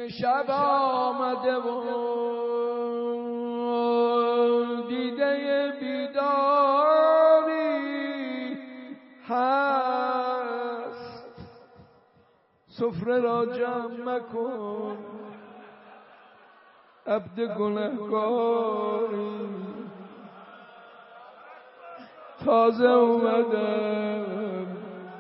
شب آمده و دیده بیداری هست، سفره را جمع مکن عبد گنهکاری، تازه اومدم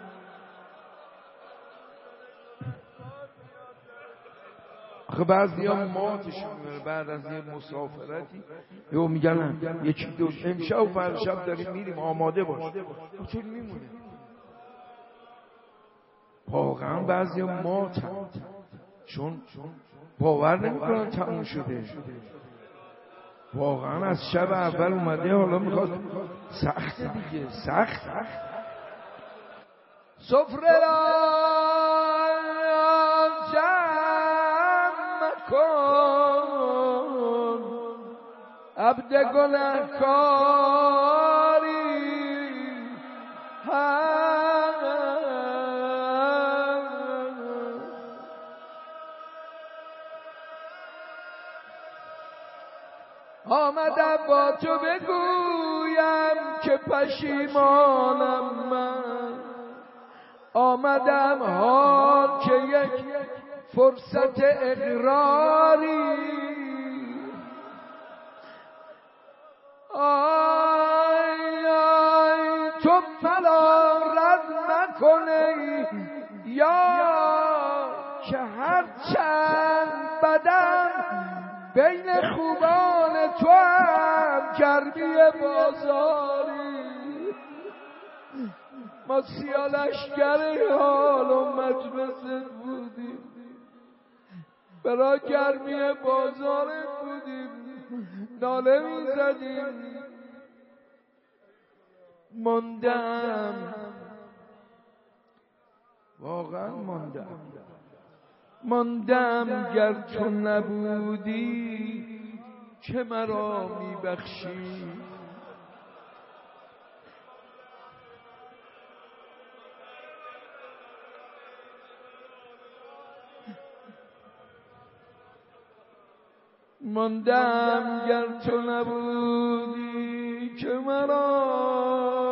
آخه بعضی ها ماتشون میره بعد از یه مسافرتی یهو میگن یکی دو امشب و فرشب داریم میریم آماده باش، طول میمونه. واقعا بعضی ها ماتن چون باور نمیکنن تموم شده. واقعا از شب اول اومده حالا میخواد سخت دیگه، سخت. سفره را جمع کن عبد گنهکاری آمدم با تو بگویم که پشیمانم من، آمدم حال که یک فرصت اقراری، آی آی تو مرا رد نکنی یا که هر چند بدم بین خوبان تو هم گرمی بازاری. ما سیالشگر حال و مجلست بودیم، برای گرمی بازارت بودیم، ناله میزدیم. ماندم، واقعا ماندم گر تو نبودی که مرا میبخشی. ماندم گر تو نبودی که مرا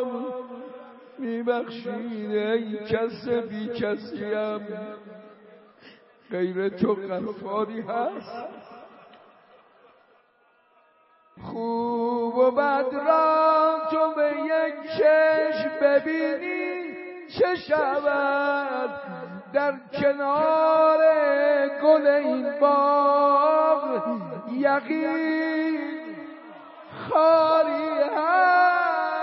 میبخشی. ای کس بی کسیم غیر تو غفاری هست، خوب و بد را تو به یک چشم ببینی چه شود در کنار گل این باغ یقین خالی هست.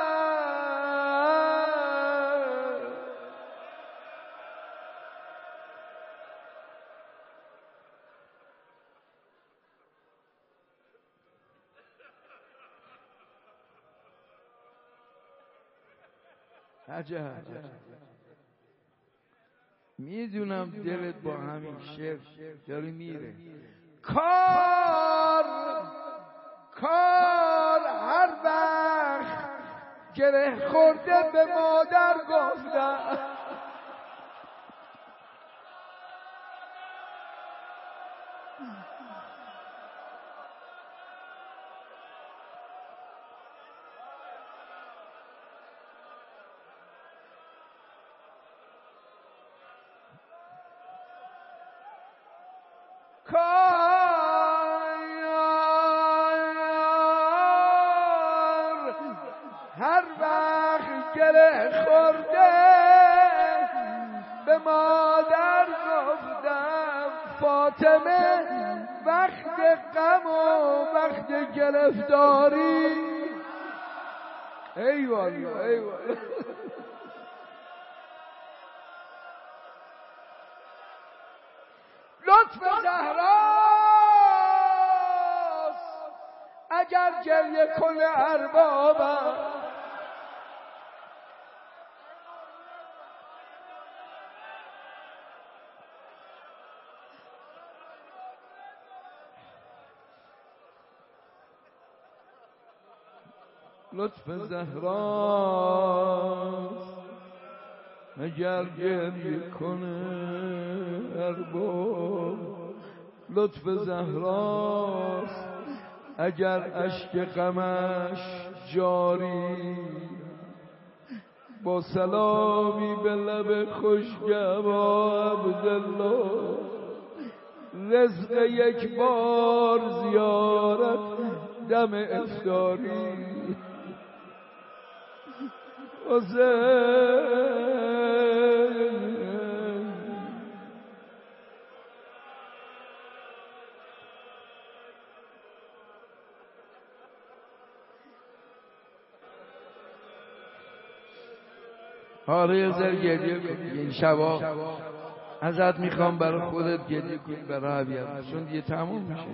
عجب میدونم دلت با همین شعر داری میره. کار هر وقت گره خورده به مادر گفتم، هر وقت گره خورده به مادر گفتم، فاطمه وقت غم و وقت گرفتاری. ای والا ای والا لطف زهراست اگر گریه کنه اربابم، لطف زهراست اگر گریه کنه ارباب. لطف زهراست اگر اشک غمش جاری، با سلامی به لب خوشگوا عبدالله، رزق یک بار زیارت دم افطاری. آره یه ذره گریه کن این شبا، ازت میخوام برای خودت گریه کنی برای عبیت، چون دیگه تموم میشه.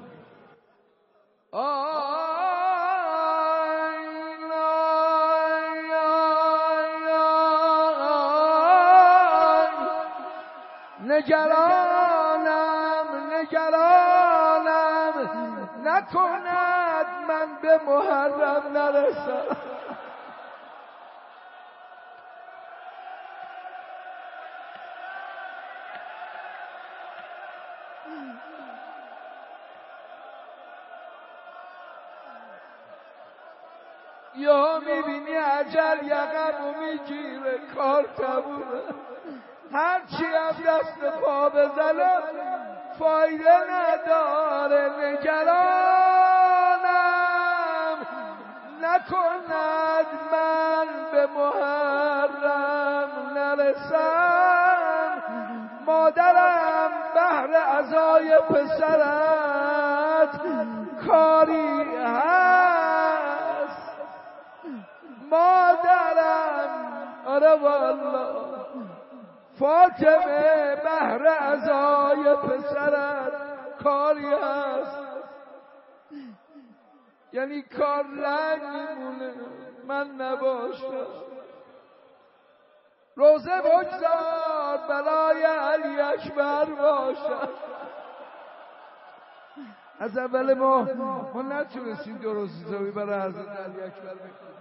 نگرانم نکند من به محرم نرسم. یا میبینی اجل یقمو میگیره، کار تمومه، هرچی هم دست پا بزنم فایده نداره. نگرانم نکند من به محرم نرسم. مادرم بهر عزای پسرت کاری هست. مادرم آره والله فاطمه بهر عزای پسرت کاری هست. یعنی کار رنگ میمونه من نباشم. روزه بگذار برای علی اکبر باشم. از اول ما نتونستیم درست حسابی برای حضرت علی اکبر بکنیم.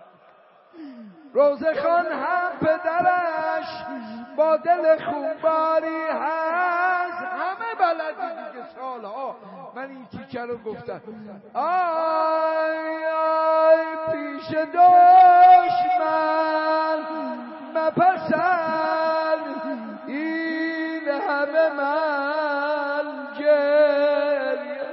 روزه خان هم پدرش با دل خونباری هست. همه بلدی دیگه سالها من این تیکه رو گفتم. آی آی پیش دشمن مپسند این همه من گریه.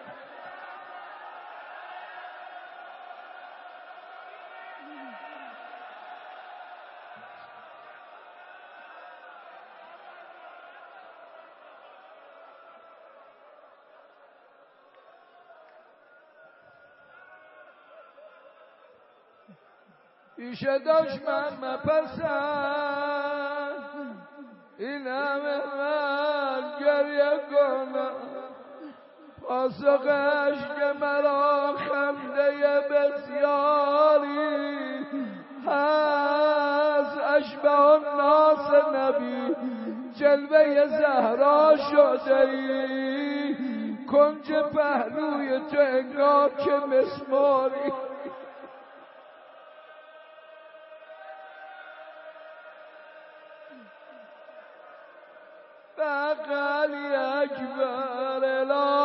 پیش دشمن مپسند این همه من گریه کنم. پاسخش که مرا خنده بسیاری هست. اشبه الناس نبی جلوه زهرا شده ای، کنج پهلوی تو انگار که مسماری. علی اکبر